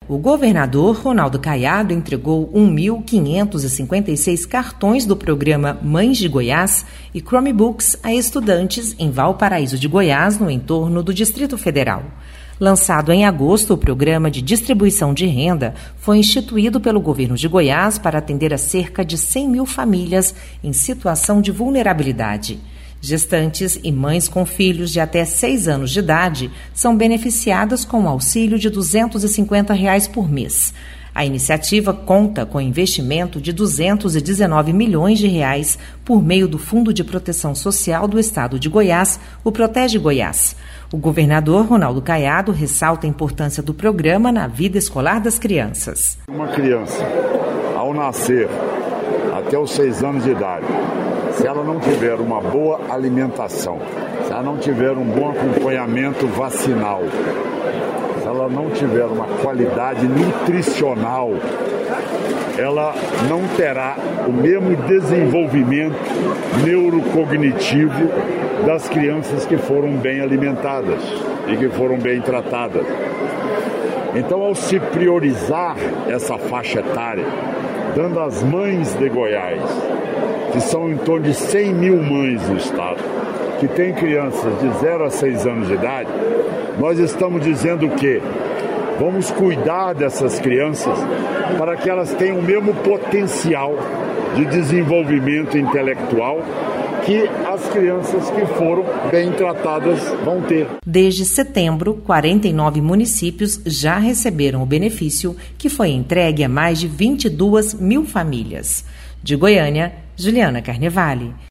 O governador Ronaldo Caiado entregou 1.556 cartões do programa Mães de Goiás e Chromebooks a estudantes em Valparaíso de Goiás, no entorno do Distrito Federal. Lançado em agosto, o programa de distribuição de renda foi instituído pelo governo de Goiás para atender a cerca de 100 mil famílias em situação de vulnerabilidade. Gestantes e mães com filhos de até 6 anos de idade são beneficiadas com um auxílio de R$ 250 por mês. A iniciativa conta com investimento de R$ 219 milhões por meio do Fundo de Proteção Social do Estado de Goiás, o Protege Goiás. O governador Ronaldo Caiado ressalta a importância do programa na vida escolar das crianças. Uma criança, ao nascer, até os 6 anos de idade, se ela não tiver uma boa alimentação, se ela não tiver um bom acompanhamento vacinal, se ela não tiver uma qualidade nutricional, ela não terá o mesmo desenvolvimento neurocognitivo das crianças que foram bem alimentadas e que foram bem tratadas. Então, ao se priorizar essa faixa etária, dando às mães de Goiás, que são em torno de 100 mil mães no estado, que têm crianças de 0 a 6 anos de idade, nós estamos dizendo que vamos cuidar dessas crianças para que elas tenham o mesmo potencial de desenvolvimento intelectual que as crianças que foram bem tratadas vão ter. Desde setembro, 49 municípios já receberam o benefício, que foi entregue a mais de 22 mil famílias. De Goiânia, Juliana Carnevale.